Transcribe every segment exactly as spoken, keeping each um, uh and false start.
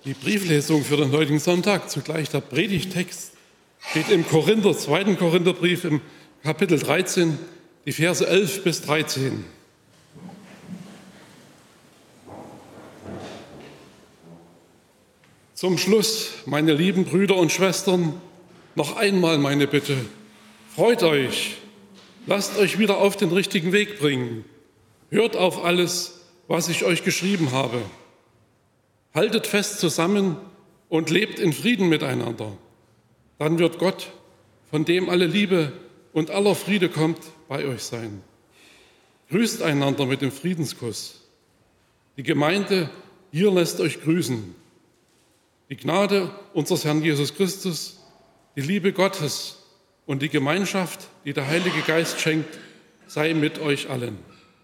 Die Brieflesung für den heutigen Sonntag, zugleich der Predigtext, steht im Korinther, zweiten Korintherbrief im Kapitel dreizehn, die Verse elf bis dreizehn. Zum Schluss, meine lieben Brüder und Schwestern, noch einmal meine Bitte. Freut euch, lasst euch wieder auf den richtigen Weg bringen. Hört auf alles, was ich euch geschrieben habe. Haltet fest zusammen und lebt in Frieden miteinander. Dann wird Gott, von dem alle Liebe und aller Friede kommt, bei euch sein. Grüßt einander mit dem Friedenskuss. Die Gemeinde hier lässt euch grüßen. Die Gnade unseres Herrn Jesus Christus, die Liebe Gottes und die Gemeinschaft, die der Heilige Geist schenkt, sei mit euch allen.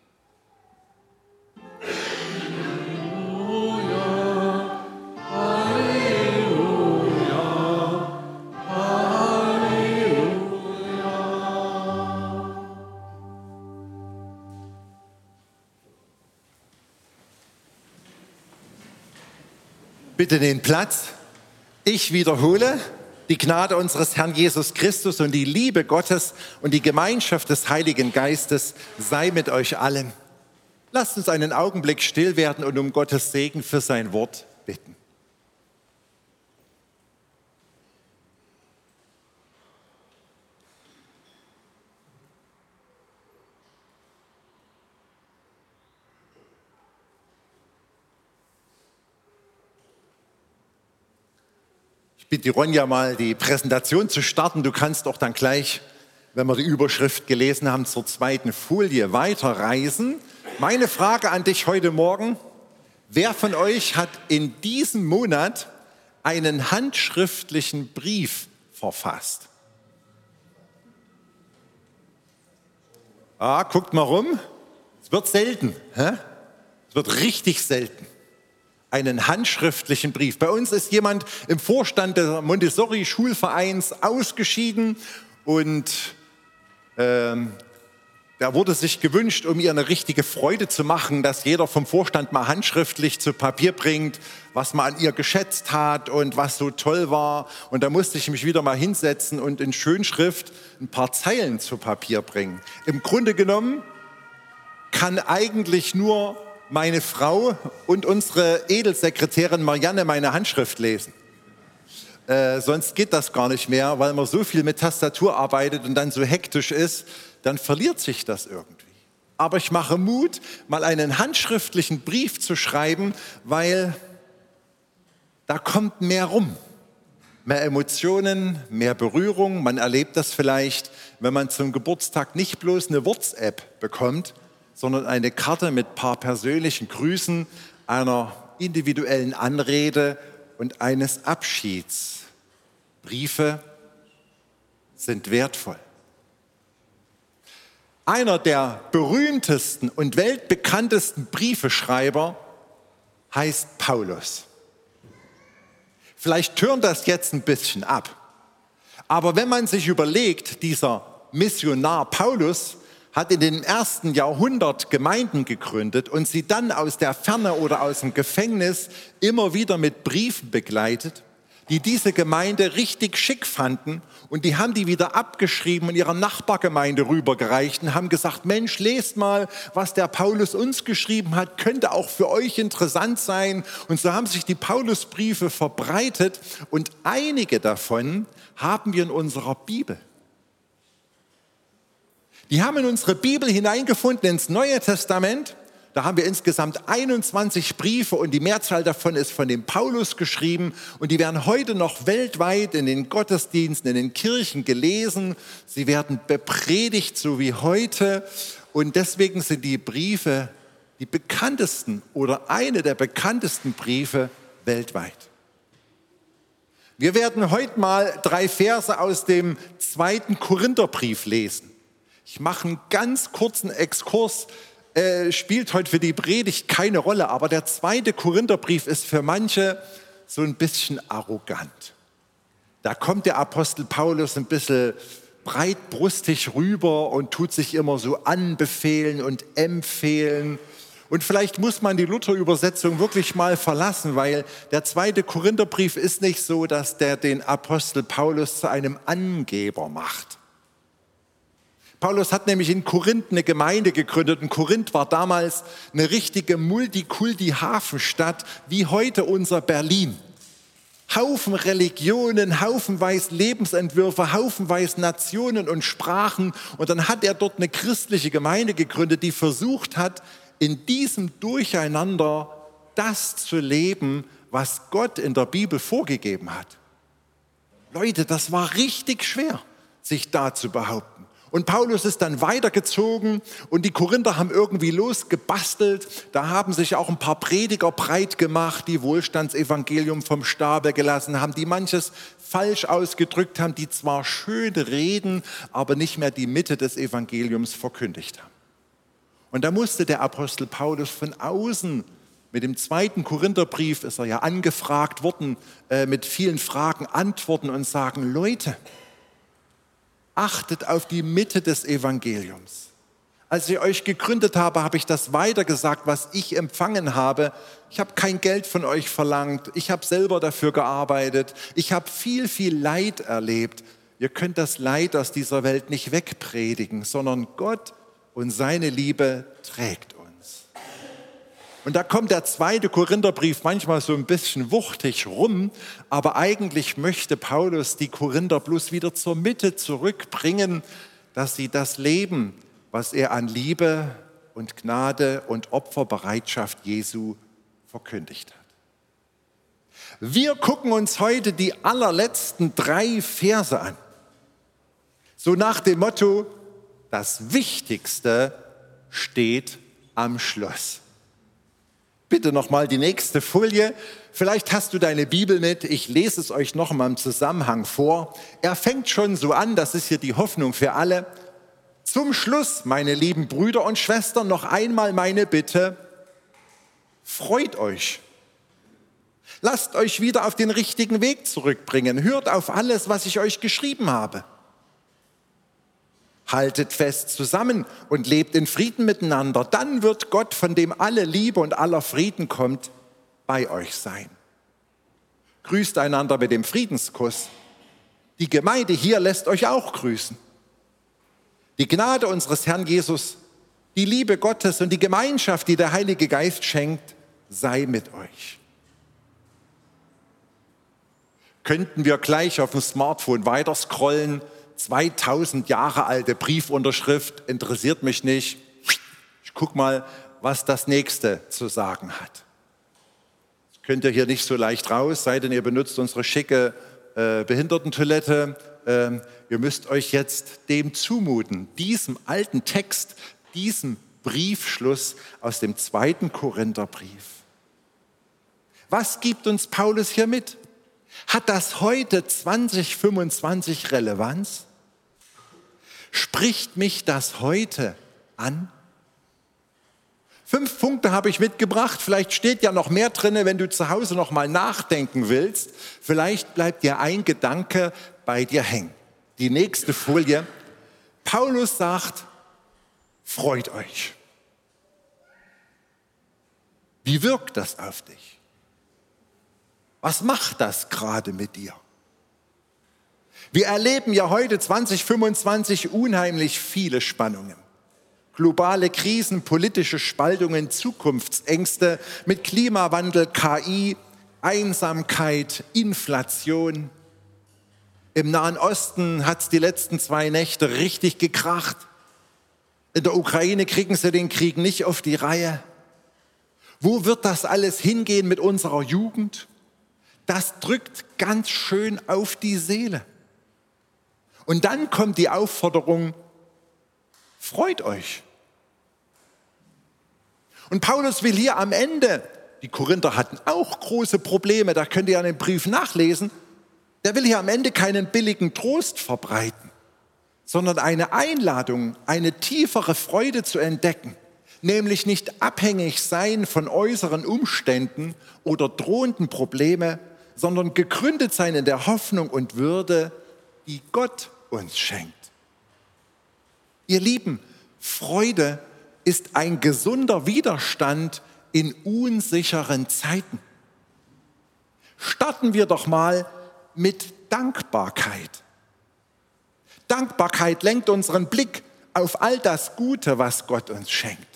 Bitte den Platz. Ich wiederhole, die Gnade unseres Herrn Jesus Christus und die Liebe Gottes und die Gemeinschaft des Heiligen Geistes sei mit euch allen. Lasst uns einen Augenblick still werden und um Gottes Segen für sein Wort bitten. Ich bitte die Ronja mal, die Präsentation zu starten. Du kannst auch dann gleich, wenn wir die Überschrift gelesen haben, zur zweiten Folie weiterreisen. Meine Frage an dich heute Morgen: Wer von euch hat in diesem Monat einen handschriftlichen Brief verfasst? Ah, guckt mal rum. Es wird selten. Hä? Es wird richtig selten. Einen handschriftlichen Brief. Bei uns ist jemand im Vorstand des Montessori-Schulvereins ausgeschieden und ähm, da wurde sich gewünscht, um ihr eine richtige Freude zu machen, dass jeder vom Vorstand mal handschriftlich zu Papier bringt, was man an ihr geschätzt hat und was so toll war. Und da musste ich mich wieder mal hinsetzen und in Schönschrift ein paar Zeilen zu Papier bringen. Im Grunde genommen kann eigentlich nur meine Frau und unsere Edelsekretärin Marianne meine Handschrift lesen. Äh, sonst geht das gar nicht mehr, weil man so viel mit Tastatur arbeitet und dann so hektisch ist, dann verliert sich das irgendwie. Aber ich mache Mut, mal einen handschriftlichen Brief zu schreiben, weil da kommt mehr rum. Mehr Emotionen, mehr Berührung. Man erlebt das vielleicht, wenn man zum Geburtstag nicht bloß eine WhatsApp bekommt, sondern eine Karte mit ein paar persönlichen Grüßen, einer individuellen Anrede und eines Abschieds. Briefe sind wertvoll. Einer der berühmtesten und weltbekanntesten Briefeschreiber heißt Paulus. Vielleicht tönt das jetzt ein bisschen ab, aber wenn man sich überlegt, dieser Missionar Paulus hat in dem ersten Jahrhundert Gemeinden gegründet und sie dann aus der Ferne oder aus dem Gefängnis immer wieder mit Briefen begleitet, die diese Gemeinde richtig schick fanden, und die haben die wieder abgeschrieben und ihrer Nachbargemeinde rübergereicht und haben gesagt: Mensch, lest mal, was der Paulus uns geschrieben hat, könnte auch für euch interessant sein. Und so haben sich die Paulusbriefe verbreitet und einige davon haben wir in unserer Bibel. Die haben in unsere Bibel hineingefunden, ins Neue Testament. Da haben wir insgesamt einundzwanzig Briefe und die Mehrzahl davon ist von dem Paulus geschrieben. Und die werden heute noch weltweit in den Gottesdiensten, in den Kirchen gelesen. Sie werden bepredigt, so wie heute. Und deswegen sind die Briefe die bekanntesten oder eine der bekanntesten Briefe weltweit. Wir werden heute mal drei Verse aus dem zweiten Korintherbrief lesen. Ich mache einen ganz kurzen Exkurs, äh, spielt heute für die Predigt keine Rolle, aber der zweite Korintherbrief ist für manche so ein bisschen arrogant. Da kommt der Apostel Paulus ein bisschen breitbrustig rüber und tut sich immer so anbefehlen und empfehlen. Und vielleicht muss man die Luther-Übersetzung wirklich mal verlassen, weil der zweite Korintherbrief ist nicht so, dass der den Apostel Paulus zu einem Angeber macht. Paulus hat nämlich in Korinth eine Gemeinde gegründet und Korinth war damals eine richtige Multikulti-Hafenstadt wie heute unser Berlin. Haufen Religionen, haufenweise Lebensentwürfe, haufenweise Nationen und Sprachen. Und dann hat er dort eine christliche Gemeinde gegründet, die versucht hat, in diesem Durcheinander das zu leben, was Gott in der Bibel vorgegeben hat. Leute, das war richtig schwer, sich da zu behaupten. Und Paulus ist dann weitergezogen und die Korinther haben irgendwie losgebastelt. Da haben sich auch ein paar Prediger breit gemacht, die Wohlstandsevangelium vom Stapel gelassen haben, die manches falsch ausgedrückt haben, die zwar schön reden, aber nicht mehr die Mitte des Evangeliums verkündigt haben. Und da musste der Apostel Paulus von außen, mit dem zweiten Korintherbrief ist er ja angefragt worden, äh, mit vielen Fragen antworten und sagen, Leute, achtet auf die Mitte des Evangeliums. Als ich euch gegründet habe, habe ich das weitergesagt, was ich empfangen habe. Ich habe kein Geld von euch verlangt. Ich habe selber dafür gearbeitet. Ich habe viel, viel Leid erlebt. Ihr könnt das Leid aus dieser Welt nicht wegpredigen, sondern Gott und seine Liebe trägt uns. Und da kommt der zweite Korintherbrief manchmal so ein bisschen wuchtig rum, aber eigentlich möchte Paulus die Korinther bloß wieder zur Mitte zurückbringen, dass sie das leben, was er an Liebe und Gnade und Opferbereitschaft Jesu verkündigt hat. Wir gucken uns heute die allerletzten drei Verse an. So nach dem Motto, das Wichtigste steht am Schluss. Bitte nochmal die nächste Folie. Vielleicht hast du deine Bibel mit. Ich lese es euch noch mal im Zusammenhang vor. Er fängt schon so an, das ist hier die Hoffnung für alle. Zum Schluss, meine lieben Brüder und Schwestern, noch einmal meine Bitte. Freut euch. Lasst euch wieder auf den richtigen Weg zurückbringen. Hört auf alles, was ich euch geschrieben habe. Haltet fest zusammen und lebt in Frieden miteinander. Dann wird Gott, von dem alle Liebe und aller Frieden kommt, bei euch sein. Grüßt einander mit dem Friedenskuss. Die Gemeinde hier lässt euch auch grüßen. Die Gnade unseres Herrn Jesus, die Liebe Gottes und die Gemeinschaft, die der Heilige Geist schenkt, sei mit euch. Könnten wir gleich auf dem Smartphone weiter scrollen? zweitausend Jahre alte Briefunterschrift, interessiert mich nicht. Ich guck mal, was das nächste zu sagen hat. Das könnt ihr hier nicht so leicht raus, sei denn ihr benutzt unsere schicke äh, Behindertentoilette. Ähm, ihr müsst euch jetzt dem zumuten, diesem alten Text, diesem Briefschluss aus dem zweiten Korintherbrief. Was gibt uns Paulus hier mit? Hat das heute zwanzig fünfundzwanzig Relevanz? Spricht mich das heute an? Fünf Punkte habe ich mitgebracht. Vielleicht steht ja noch mehr drin, wenn du zu Hause noch mal nachdenken willst. Vielleicht bleibt dir ein Gedanke bei dir hängen. Die nächste Folie. Paulus sagt, freut euch. Wie wirkt das auf dich? Was macht das gerade mit dir? Wir erleben ja heute zwanzig fünfundzwanzig unheimlich viele Spannungen. Globale Krisen, politische Spaltungen, Zukunftsängste mit Klimawandel, K I, Einsamkeit, Inflation. Im Nahen Osten hat es die letzten zwei Nächte richtig gekracht. In der Ukraine kriegen sie den Krieg nicht auf die Reihe. Wo wird das alles hingehen mit unserer Jugend? Das drückt ganz schön auf die Seele. Und dann kommt die Aufforderung, freut euch. Und Paulus will hier am Ende, die Korinther hatten auch große Probleme, da könnt ihr ja den Brief nachlesen, der will hier am Ende keinen billigen Trost verbreiten, sondern eine Einladung, eine tiefere Freude zu entdecken. Nämlich nicht abhängig sein von äußeren Umständen oder drohenden Problemen, sondern gegründet sein in der Hoffnung und Würde, die Gott uns schenkt. Ihr Lieben, Freude ist ein gesunder Widerstand in unsicheren Zeiten. Starten wir doch mal mit Dankbarkeit. Dankbarkeit lenkt unseren Blick auf all das Gute, was Gott uns schenkt.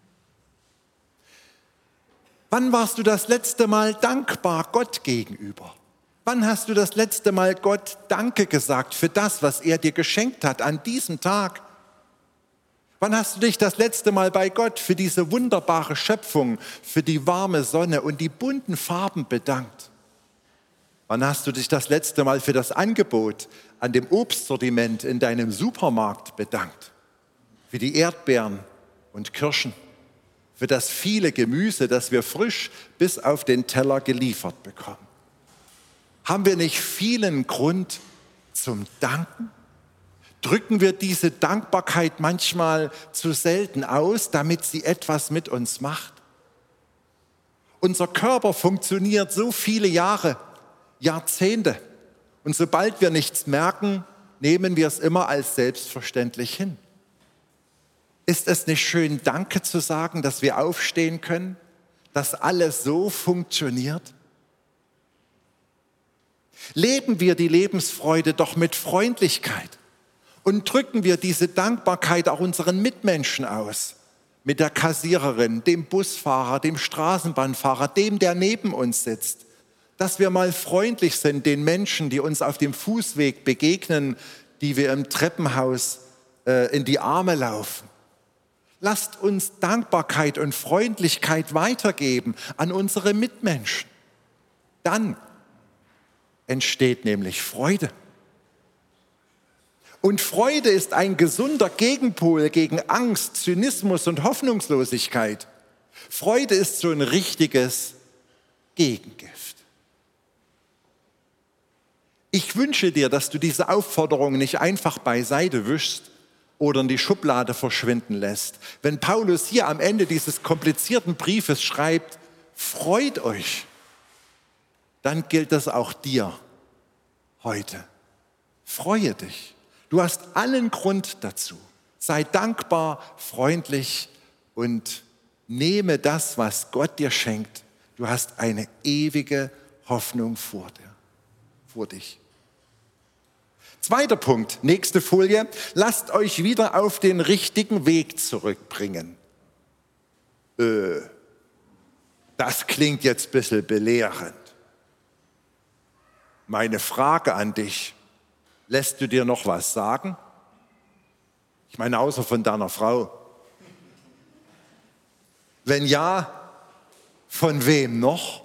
Wann warst du das letzte Mal dankbar Gott gegenüber? Wann hast du das letzte Mal Gott Danke gesagt für das, was er dir geschenkt hat an diesem Tag? Wann hast du dich das letzte Mal bei Gott für diese wunderbare Schöpfung, für die warme Sonne und die bunten Farben bedankt? Wann hast du dich das letzte Mal für das Angebot an dem Obstsortiment in deinem Supermarkt bedankt? Für die Erdbeeren und Kirschen, für das viele Gemüse, das wir frisch bis auf den Teller geliefert bekommen. Haben wir nicht vielen Grund zum Danken? Drücken wir diese Dankbarkeit manchmal zu selten aus, damit sie etwas mit uns macht? Unser Körper funktioniert so viele Jahre, Jahrzehnte. Und sobald wir nichts merken, nehmen wir es immer als selbstverständlich hin. Ist es nicht schön, Danke zu sagen, dass wir aufstehen können, dass alles so funktioniert? Leben wir die Lebensfreude doch mit Freundlichkeit und drücken wir diese Dankbarkeit auch unseren Mitmenschen aus, mit der Kassiererin, dem Busfahrer, dem Straßenbahnfahrer, dem, der neben uns sitzt, dass wir mal freundlich sind den Menschen, die uns auf dem Fußweg begegnen, die wir im Treppenhaus äh, in die Arme laufen. Lasst uns Dankbarkeit und Freundlichkeit weitergeben an unsere Mitmenschen. Dann entsteht nämlich Freude. Und Freude ist ein gesunder Gegenpol gegen Angst, Zynismus und Hoffnungslosigkeit. Freude ist so ein richtiges Gegengift. Ich wünsche dir, dass du diese Aufforderung nicht einfach beiseite wischst oder in die Schublade verschwinden lässt. Wenn Paulus hier am Ende dieses komplizierten Briefes schreibt, freut euch, dann gilt das auch dir heute. Freue dich. Du hast allen Grund dazu. Sei dankbar, freundlich und nehme das, was Gott dir schenkt. Du hast eine ewige Hoffnung vor dir, vor dich. Zweiter Punkt, nächste Folie. Lasst euch wieder auf den richtigen Weg zurückbringen. Äh, das klingt jetzt ein bisschen belehrend. Meine Frage an dich, lässt du dir noch was sagen? Ich meine, außer von deiner Frau. Wenn ja, von wem noch?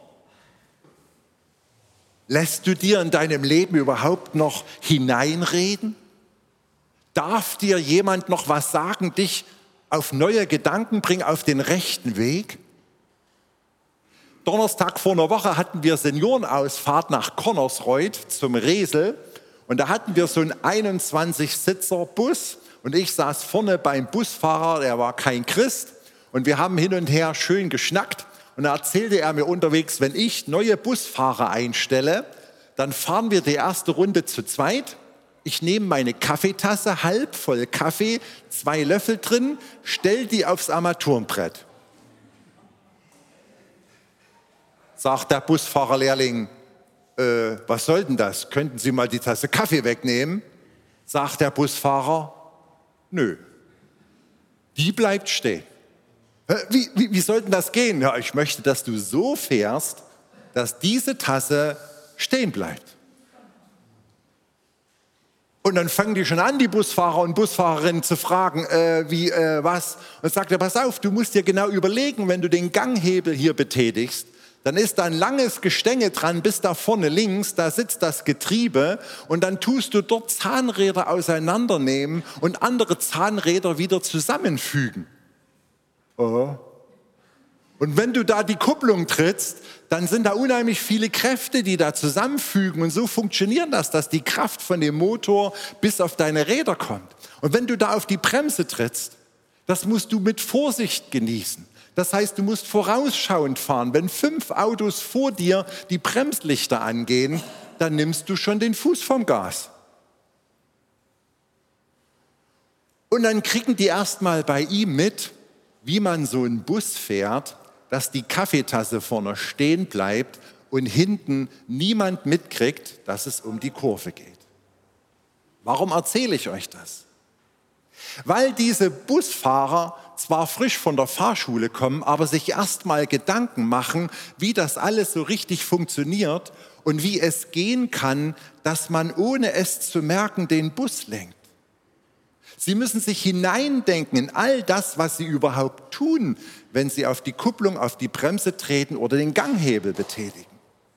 Lässt du dir in deinem Leben überhaupt noch hineinreden? Darf dir jemand noch was sagen, dich auf neue Gedanken bringen, auf den rechten Weg? Donnerstag vor einer Woche hatten wir Seniorenausfahrt nach Connersreuth zum Resel. Und da hatten wir so einen einundzwanzig-Sitzer-Bus. Und ich saß vorne beim Busfahrer, der war kein Christ. Und wir haben hin und her schön geschnackt. Und da erzählte er mir unterwegs, wenn ich neue Busfahrer einstelle, dann fahren wir die erste Runde zu zweit. Ich nehme meine Kaffeetasse, halb voll Kaffee, zwei Löffel drin, stell die aufs Armaturenbrett. Sagt der Busfahrerlehrling, äh, was soll denn das? Könnten Sie mal die Tasse Kaffee wegnehmen? Sagt der Busfahrer, nö, die bleibt stehen. Wie, wie, wie soll denn das gehen? Ja, ich möchte, dass du so fährst, dass diese Tasse stehen bleibt. Und dann fangen die schon an, die Busfahrer und Busfahrerinnen zu fragen, äh, wie, äh, was? Und sagt er, pass auf, du musst dir genau überlegen, wenn du den Ganghebel hier betätigst, dann ist da ein langes Gestänge dran, bis da vorne links, da sitzt das Getriebe und dann tust du dort Zahnräder auseinandernehmen und andere Zahnräder wieder zusammenfügen. Oh. Und wenn du da die Kupplung trittst, dann sind da unheimlich viele Kräfte, die da zusammenfügen und so funktioniert das, dass die Kraft von dem Motor bis auf deine Räder kommt. Und wenn du da auf die Bremse trittst, das musst du mit Vorsicht genießen. Das heißt, du musst vorausschauend fahren. Wenn fünf Autos vor dir die Bremslichter angehen, dann nimmst du schon den Fuß vom Gas. Und dann kriegen die erstmal bei ihm mit, wie man so einen Bus fährt, dass die Kaffeetasse vorne stehen bleibt und hinten niemand mitkriegt, dass es um die Kurve geht. Warum erzähle ich euch das? Weil diese Busfahrer zwar frisch von der Fahrschule kommen, aber sich erstmal Gedanken machen, wie das alles so richtig funktioniert und wie es gehen kann, dass man ohne es zu merken den Bus lenkt. Sie müssen sich hineindenken in all das, was sie überhaupt tun, wenn sie auf die Kupplung, auf die Bremse treten oder den Ganghebel betätigen.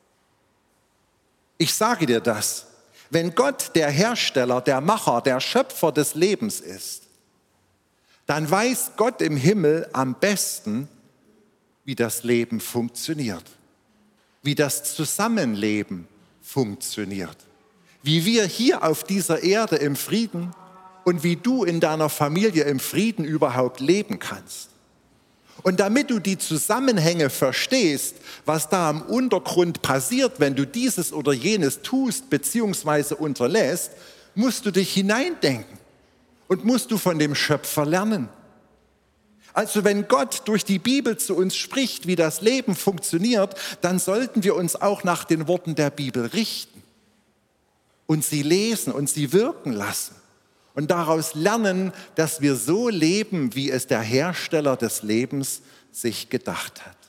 Ich sage dir das, wenn Gott der Hersteller, der Macher, der Schöpfer des Lebens ist, dann weiß Gott im Himmel am besten, wie das Leben funktioniert, wie das Zusammenleben funktioniert, wie wir hier auf dieser Erde im Frieden und wie du in deiner Familie im Frieden überhaupt leben kannst. Und damit du die Zusammenhänge verstehst, was da im Untergrund passiert, wenn du dieses oder jenes tust bzw. unterlässt, musst du dich hineindenken und musst du von dem Schöpfer lernen. Also wenn Gott durch die Bibel zu uns spricht, wie das Leben funktioniert, dann sollten wir uns auch nach den Worten der Bibel richten und sie lesen und sie wirken lassen. Und daraus lernen, dass wir so leben, wie es der Hersteller des Lebens sich gedacht hat.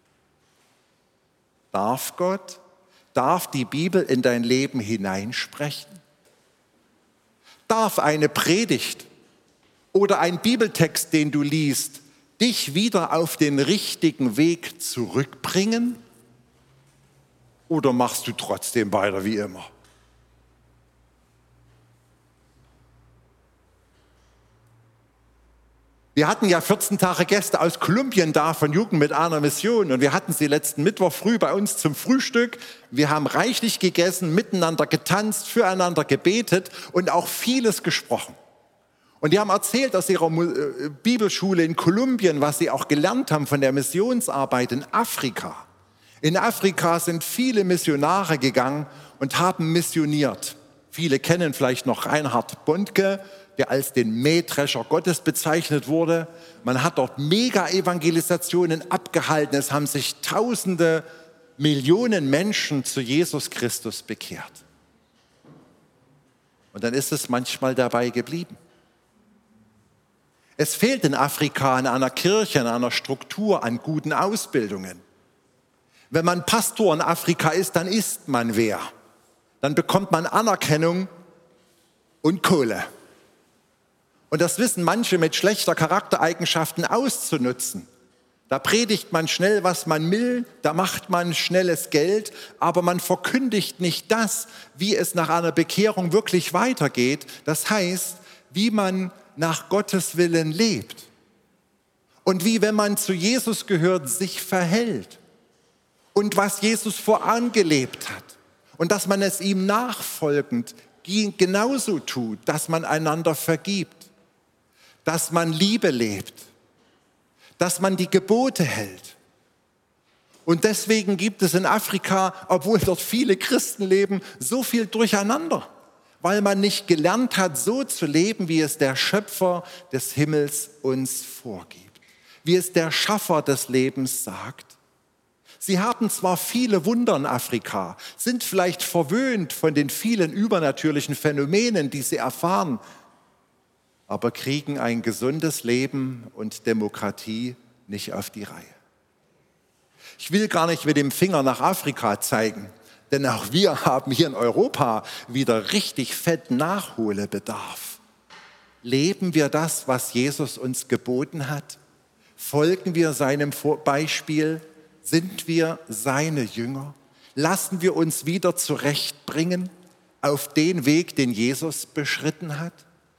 Darf Gott, darf die Bibel in dein Leben hineinsprechen? Darf eine Predigt oder ein Bibeltext, den du liest, dich wieder auf den richtigen Weg zurückbringen? Oder machst du trotzdem weiter wie immer? Wir hatten ja vierzehn Tage Gäste aus Kolumbien da von Jugend mit einer Mission und wir hatten sie letzten Mittwoch früh bei uns zum Frühstück. Wir haben reichlich gegessen, miteinander getanzt, füreinander gebetet und auch vieles gesprochen. Und die haben erzählt aus ihrer Bibelschule in Kolumbien, was sie auch gelernt haben von der Missionsarbeit in Afrika. In Afrika sind viele Missionare gegangen und haben missioniert. Viele kennen vielleicht noch Reinhard Bonnke, der als den Mähdrescher Gottes bezeichnet wurde. Man hat dort Mega-Evangelisationen abgehalten. Es haben sich Tausende, Millionen Menschen zu Jesus Christus bekehrt. Und dann ist es manchmal dabei geblieben. Es fehlt in Afrika an einer Kirche, an einer Struktur, an guten Ausbildungen. Wenn man Pastor in Afrika ist, dann ist man wer. Dann bekommt man Anerkennung und Kohle. Und das wissen manche mit schlechter Charaktereigenschaften auszunutzen. Da predigt man schnell, was man will, da macht man schnelles Geld, aber man verkündigt nicht das, wie es nach einer Bekehrung wirklich weitergeht. Das heißt, wie man nach Gottes Willen lebt und wie, wenn man zu Jesus gehört, sich verhält und was Jesus vorangelebt hat und dass man es ihm nachfolgend genauso tut, dass man einander vergibt, dass man Liebe lebt, dass man die Gebote hält. Und deswegen gibt es in Afrika, obwohl dort viele Christen leben, so viel Durcheinander, weil man nicht gelernt hat, so zu leben, wie es der Schöpfer des Himmels uns vorgibt, wie es der Schaffer des Lebens sagt. Sie haben zwar viele Wunder in Afrika, sind vielleicht verwöhnt von den vielen übernatürlichen Phänomenen, die sie erfahren, aber kriegen ein gesundes Leben und Demokratie nicht auf die Reihe. Ich will gar nicht mit dem Finger nach Afrika zeigen, denn auch wir haben hier in Europa wieder richtig fett Nachholbedarf. Leben wir das, was Jesus uns geboten hat? Folgen wir seinem Beispiel? Sind wir seine Jünger? Lassen wir uns wieder zurechtbringen auf den Weg, den Jesus beschritten hat?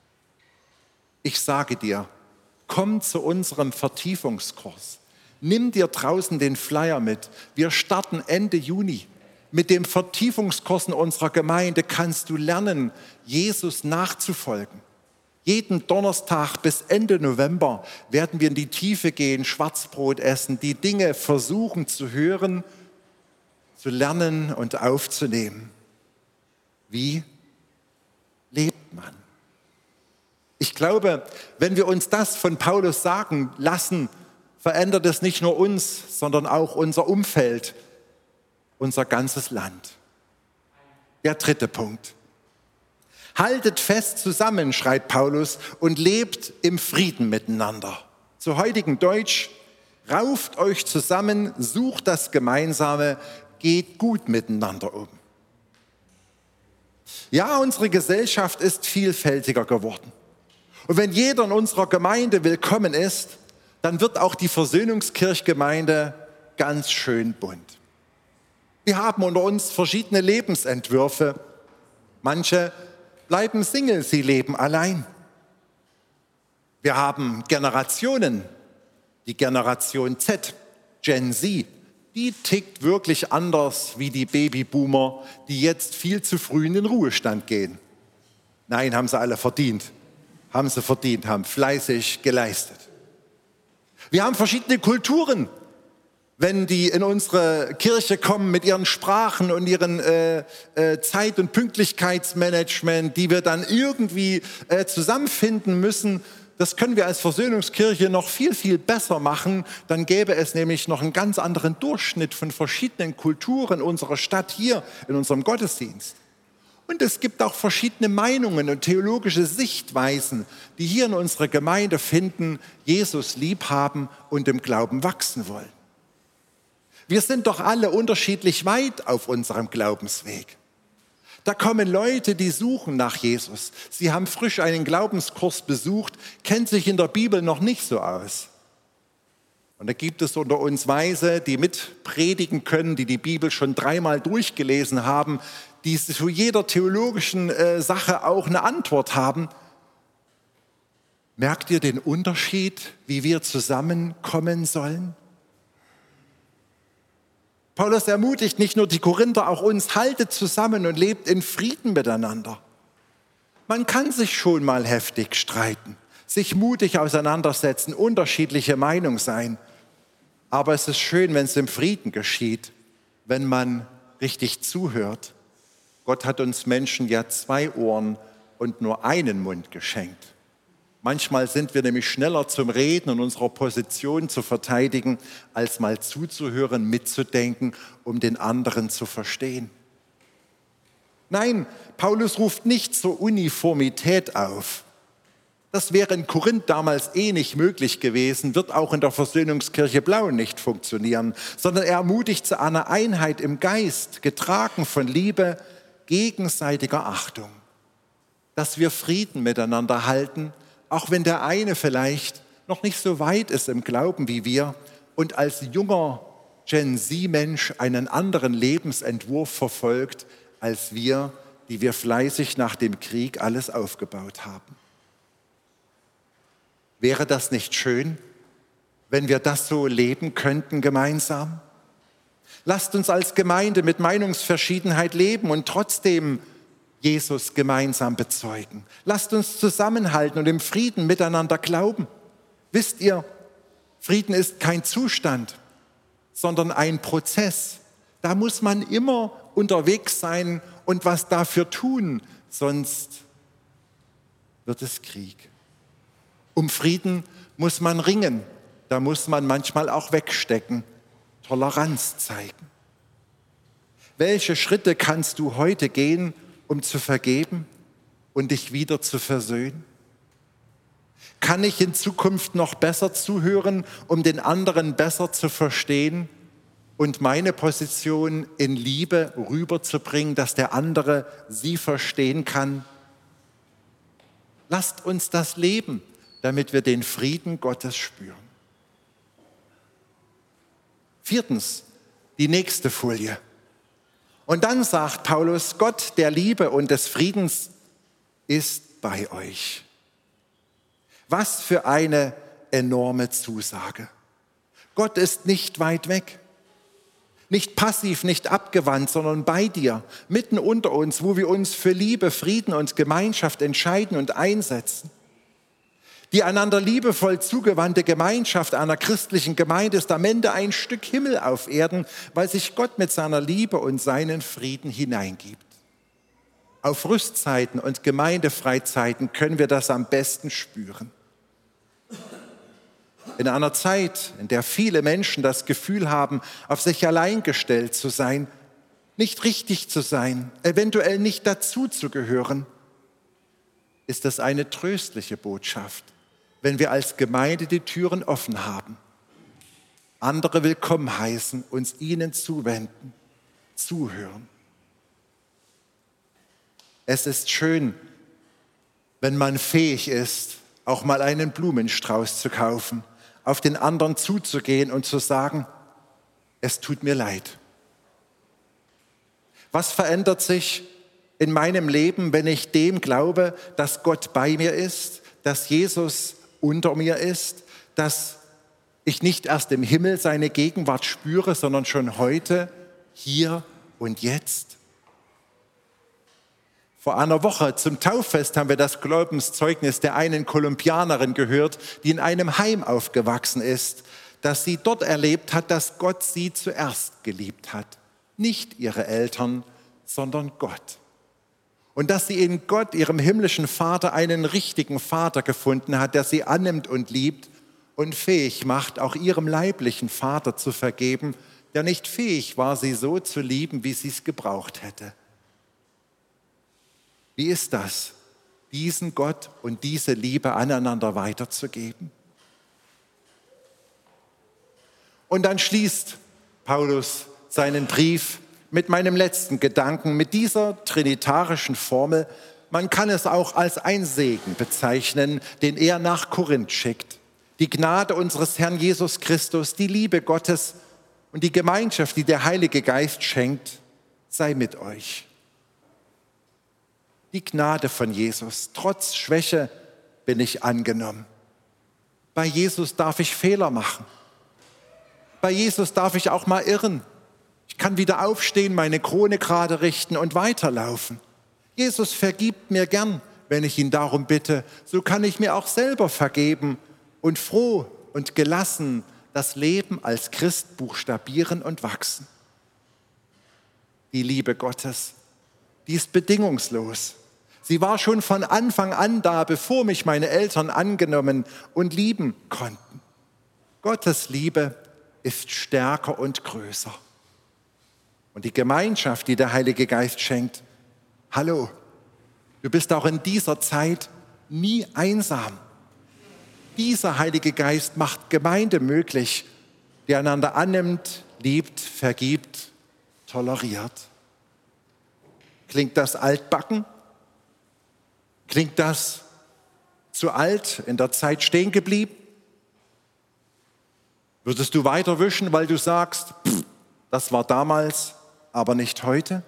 Ich sage dir, komm zu unserem Vertiefungskurs. Nimm dir draußen den Flyer mit. Wir starten Ende Juni. Mit dem Vertiefungskurs in unserer Gemeinde kannst du lernen, Jesus nachzufolgen. Jeden Donnerstag bis Ende November werden wir in die Tiefe gehen, Schwarzbrot essen, die Dinge versuchen zu hören, zu lernen und aufzunehmen. Wie lebt man? Ich glaube, wenn wir uns das von Paulus sagen lassen, verändert es nicht nur uns, sondern auch unser Umfeld, unser ganzes Land. Der dritte Punkt. Haltet fest zusammen, schreibt Paulus, und lebt im Frieden miteinander. Zu heutigem Deutsch, rauft euch zusammen, sucht das Gemeinsame, geht gut miteinander um. Ja, unsere Gesellschaft ist vielfältiger geworden. Und wenn jeder in unserer Gemeinde willkommen ist, dann wird auch die Versöhnungskirchgemeinde ganz schön bunt. Wir haben unter uns verschiedene Lebensentwürfe. Manche bleiben Single, sie leben allein. Wir haben Generationen, die Generation Z, Gen Z, die tickt wirklich anders wie die Babyboomer, die jetzt viel zu früh in den Ruhestand gehen. Nein, haben sie alle verdient. Haben sie verdient, haben fleißig geleistet. Wir haben verschiedene Kulturen. Wenn die in unsere Kirche kommen mit ihren Sprachen und ihren äh, äh, Zeit- und Pünktlichkeitsmanagement, die wir dann irgendwie äh, zusammenfinden müssen, das können wir als Versöhnungskirche noch viel, viel besser machen. Dann gäbe es nämlich noch einen ganz anderen Durchschnitt von verschiedenen Kulturen unserer Stadt hier in unserem Gottesdienst. Und es gibt auch verschiedene Meinungen und theologische Sichtweisen, die hier in unserer Gemeinde finden, Jesus lieb haben und im Glauben wachsen wollen. Wir sind doch alle unterschiedlich weit auf unserem Glaubensweg. Da kommen Leute, die suchen nach Jesus. Sie haben frisch einen Glaubenskurs besucht, kennen sich in der Bibel noch nicht so aus. Und da gibt es unter uns Weise, die mitpredigen können, die die Bibel schon dreimal durchgelesen haben, die zu jeder theologischen äh, Sache auch eine Antwort haben. Merkt ihr den Unterschied, wie wir zusammenkommen sollen? Paulus ermutigt nicht nur die Korinther, auch uns, haltet zusammen und lebt in Frieden miteinander. Man kann sich schon mal heftig streiten, sich mutig auseinandersetzen, unterschiedliche Meinung sein. Aber es ist schön, wenn es im Frieden geschieht, wenn man richtig zuhört. Gott hat uns Menschen ja zwei Ohren und nur einen Mund geschenkt. Manchmal sind wir nämlich schneller zum Reden und unsere Position zu verteidigen, als mal zuzuhören, mitzudenken, um den anderen zu verstehen. Nein, Paulus ruft nicht zur Uniformität auf. Das wäre in Korinth damals eh nicht möglich gewesen, wird auch in der Versöhnungskirche Blau nicht funktionieren, sondern er ermutigt zu einer Einheit im Geist, getragen von Liebe, gegenseitiger Achtung. Dass wir Frieden miteinander halten, auch wenn der eine vielleicht noch nicht so weit ist im Glauben wie wir und als junger Gen Z-Mensch einen anderen Lebensentwurf verfolgt, als wir, die wir fleißig nach dem Krieg alles aufgebaut haben. Wäre das nicht schön, wenn wir das so leben könnten gemeinsam? Lasst uns als Gemeinde mit Meinungsverschiedenheit leben und trotzdem Jesus gemeinsam bezeugen. Lasst uns zusammenhalten und im Frieden miteinander glauben. Wisst ihr, Frieden ist kein Zustand, sondern ein Prozess. Da muss man immer unterwegs sein und was dafür tun, sonst wird es Krieg. Um Frieden muss man ringen, da muss man manchmal auch wegstecken, Toleranz zeigen. Welche Schritte kannst du heute gehen, um zu vergeben und dich wieder zu versöhnen? Kann ich in Zukunft noch besser zuhören, um den anderen besser zu verstehen und meine Position in Liebe rüberzubringen, dass der andere sie verstehen kann? Lasst uns das leben, damit wir den Frieden Gottes spüren. Viertens, die nächste Folie. Und dann sagt Paulus, Gott der Liebe und des Friedens ist bei euch. Was für eine enorme Zusage. Gott ist nicht weit weg, nicht passiv, nicht abgewandt, sondern bei dir, mitten unter uns, wo wir uns für Liebe, Frieden und Gemeinschaft entscheiden und einsetzen. Die einander liebevoll zugewandte Gemeinschaft einer christlichen Gemeinde ist am Ende ein Stück Himmel auf Erden, weil sich Gott mit seiner Liebe und seinen Frieden hineingibt. Auf Rüstzeiten und Gemeindefreizeiten können wir das am besten spüren. In einer Zeit, in der viele Menschen das Gefühl haben, auf sich allein gestellt zu sein, nicht richtig zu sein, eventuell nicht dazuzugehören, ist es eine tröstliche Botschaft, wenn wir als Gemeinde die Türen offen haben, andere willkommen heißen, uns ihnen zuwenden, zuhören. Es ist schön, wenn man fähig ist, auch mal einen Blumenstrauß zu kaufen, auf den anderen zuzugehen und zu sagen, es tut mir leid. Was verändert sich in meinem Leben, wenn ich dem glaube, dass Gott bei mir ist, dass Jesus unter mir ist, dass ich nicht erst im Himmel seine Gegenwart spüre, sondern schon heute, hier und jetzt? Vor einer Woche zum Tauffest haben wir das Glaubenszeugnis der einen Kolumbianerin gehört, die in einem Heim aufgewachsen ist, dass sie dort erlebt hat, dass Gott sie zuerst geliebt hat. Nicht ihre Eltern, sondern Gott. Und dass sie in Gott, ihrem himmlischen Vater, einen richtigen Vater gefunden hat, der sie annimmt und liebt und fähig macht, auch ihrem leiblichen Vater zu vergeben, der nicht fähig war, sie so zu lieben, wie sie es gebraucht hätte. Wie ist das, diesen Gott und diese Liebe aneinander weiterzugeben? Und dann schließt Paulus seinen Brief mit meinem letzten Gedanken, mit dieser trinitarischen Formel. Man kann es auch als ein Segen bezeichnen, den er nach Korinth schickt. Die Gnade unseres Herrn Jesus Christus, die Liebe Gottes und die Gemeinschaft, die der Heilige Geist schenkt, sei mit euch. Die Gnade von Jesus. Trotz Schwäche bin ich angenommen. Bei Jesus darf ich Fehler machen. Bei Jesus darf ich auch mal irren. Ich kann wieder aufstehen, meine Krone gerade richten und weiterlaufen. Jesus vergibt mir gern, wenn ich ihn darum bitte. So kann ich mir auch selber vergeben und froh und gelassen das Leben als Christ buchstabieren und wachsen. Die Liebe Gottes, die ist bedingungslos. Sie war schon von Anfang an da, bevor mich meine Eltern angenommen und lieben konnten. Gottes Liebe ist stärker und größer. Und die Gemeinschaft, die der Heilige Geist schenkt, hallo, du bist auch in dieser Zeit nie einsam. Dieser Heilige Geist macht Gemeinde möglich, die einander annimmt, liebt, vergibt, toleriert. Klingt das altbacken? Klingt das zu alt, in der Zeit stehen geblieben? Würdest du weiterwischen, weil du sagst, pff, das war damals, aber nicht heute?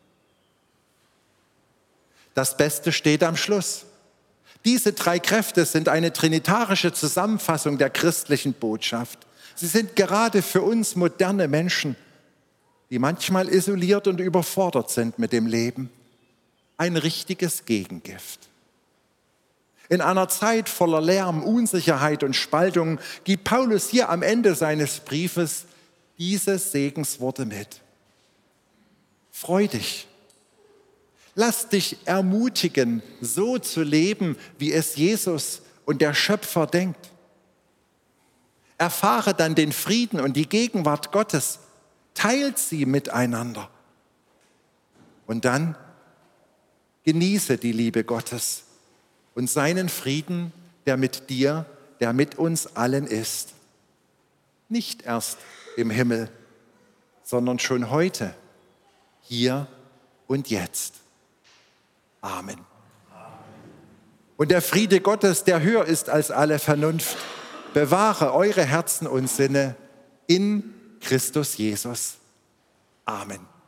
Das Beste steht am Schluss. Diese drei Kräfte sind eine trinitarische Zusammenfassung der christlichen Botschaft. Sie sind gerade für uns moderne Menschen, die manchmal isoliert und überfordert sind mit dem Leben, ein richtiges Gegengift. In einer Zeit voller Lärm, Unsicherheit und Spaltung gibt Paulus hier am Ende seines Briefes diese Segensworte mit. Freu dich. Lass dich ermutigen, so zu leben, wie es Jesus und der Schöpfer denkt. Erfahre dann den Frieden und die Gegenwart Gottes. Teilt sie miteinander. Und dann genieße die Liebe Gottes und seinen Frieden, der mit dir, der mit uns allen ist. Nicht erst im Himmel, sondern schon heute, hier und jetzt. Amen. Und der Friede Gottes, der höher ist als alle Vernunft, bewahre eure Herzen und Sinne in Christus Jesus. Amen.